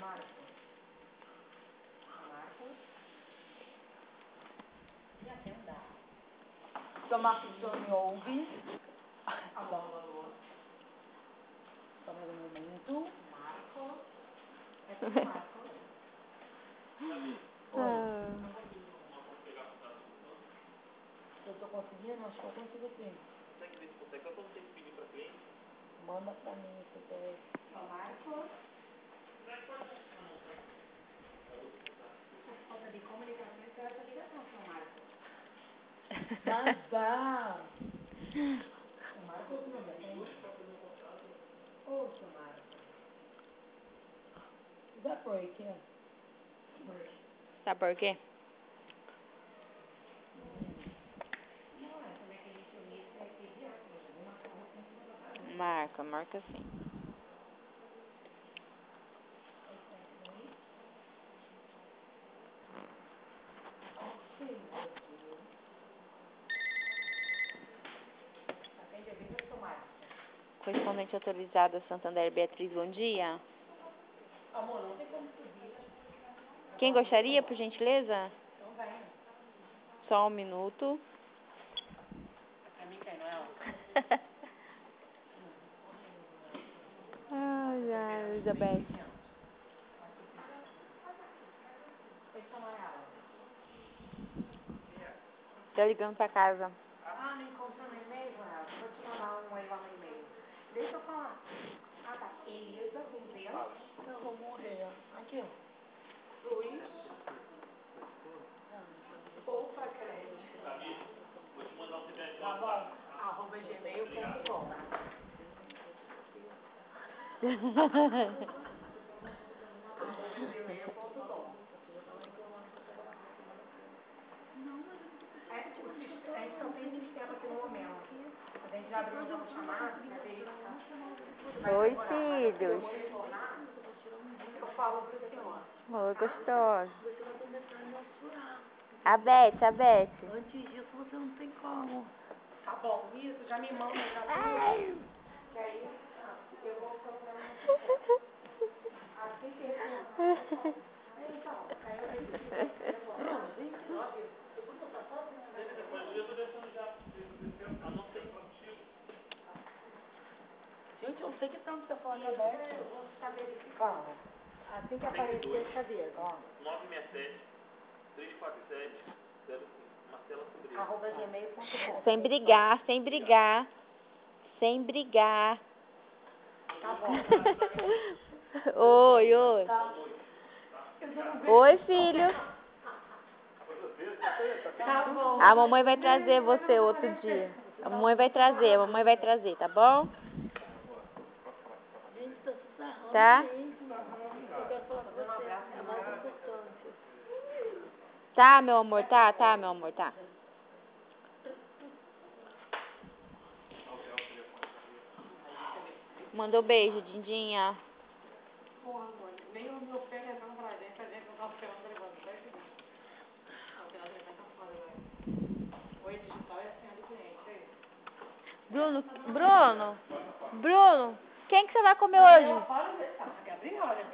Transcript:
Seu Marcos, o senhor me ouve? Só mais um momento. Marcos. É do Marcos. Eu tô conseguindo? Acho que eu consigo sim. Consegue ver se consegue? Só quando tem que pedir pra cliente? Manda pra mim se você... Só Marcos. Por falta de comunicação, espera essa ligação, seu Marcos. Mas dá. O Marcos não vem. Ô, seu Marcos. Dá por aí, que é? Sabe por quê? Marca sim. Correspondente autorizada Santander Beatriz, bom dia. Amor, não tem como subir. Quem gostaria, por gentileza? Então vai. Só um minuto. Pra mim, quem não é? Ai, Elizabeth. Tô ligando pra casa. Ah, não encontrou no e-mail, Ronaldo? Vou te mandar aí lá no e-mail. Deixa eu falar. Ah, tá. Elisa Rubens. Eu vou morrer. Aqui, ó. Luiz. Poupa crédito. Tá bom? @gmail.com. @gmail.com. A gente só tem sistema aqui no momento. A gente já abriu uma chamada, Oi, filhos. eu falo pro senhor. Oi, gostoso. A Beth. Antes disso, você não tem como. Tá bom, isso, já me manda, já tem. Que aí, eu vou procurar no sistema. Assim que retornar. Então, aí eu tenho que retornar. Não, gente, eu vou botar só assim, né? Depois eu tô deixando já. Eu não sei contigo. Gente, eu não sei que tanto você falou que é aberto. Eu vou estar verificando. Assim que aparecer, cadê? Ó. 967 347 05. Marcela Sobreira. @gmail.com. Sem brigar. Tá bom. Oi. Tá. Oi, filho. Tá bom. A mamãe vai trazer você outro dia. A mamãe vai trazer, tá bom? Gente, tá se sarrando Tá? mesmo. Eu quero falar com você. É mais importante. Tá, meu amor, tá. Mandou beijo, Dindinha. Porra, amor, nem o meu pé levando pra gente, a gente não tá esperando ele levando. Vai seguir. O final de tá foda, velho. Oi, digital é assim, do cliente, é isso. Bruno, quem que você vai comer hoje? Fala, Gabriel, olha.